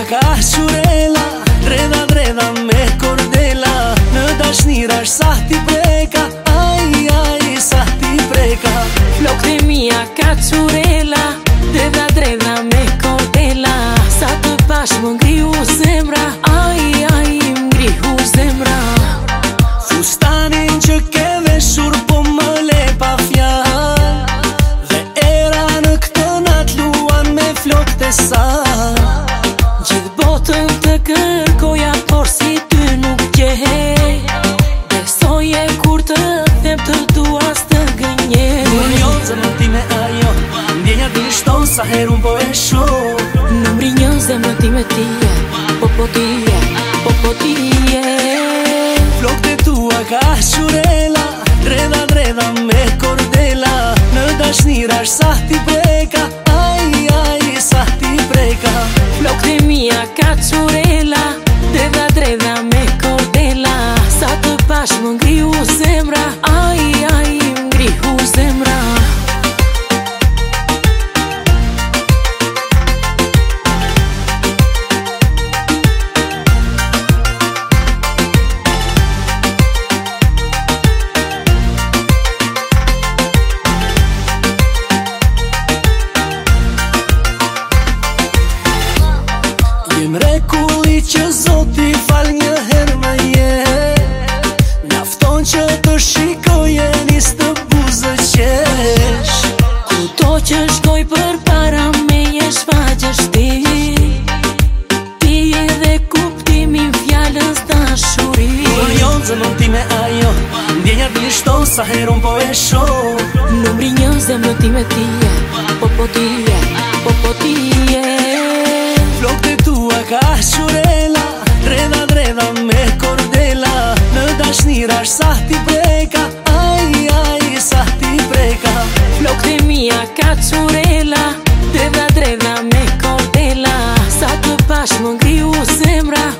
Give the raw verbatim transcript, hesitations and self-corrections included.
ka qurela, dreda dreda me kordela, në dashnira sa ti preka, ai ai sa ti preka. Flokët e mia ka qurela, dreda dreda me kordela, sa të pash më ngrihu zemra, ai ai më ngrihu zemra. Fustanin që ke veshur po më le pa fjall, dhe era në këtë nat luan me flokët e saj. Gjithë botën të kërkoja, por si ty nuk gjej, besoje kur të them të dua s'të gënjej. Kur njo zemrën time ajo, ndjenja ti shton sa herë unë po e shoh. Në mrinjën zemrën time tije, po po tije, po po tije. Flokët e tua ka qurela, dreda dreda me kordela, në dashnira sa ti preka, ai ai sa ti preka. Flokët e mia ka qurela, dreda dreda me kordela, sa të pash më ngrihu zemra, ai ai më ngrihu zemra. Jem rekulli që Zoti fal një herë më je, njafton që të shikoj e nis të buzë qesh. Kudo që shkoj për para me je shfaqesh ti, ti edhe kuptimin fjallës dashuri. Kur njo zemrën time ajo, ndjenja ti shton sa herë unë po e shoh. Në mrinjën zemrën time tije, po po tije, po po tije. Flokët e tua ka qurela, dreda dreda me kordela, në dashnira sa ti preka, ai ai sa ti preka. Flokët e mia ka qurela, dreda dreda me kordela, sa të pash më ngrihu zemra,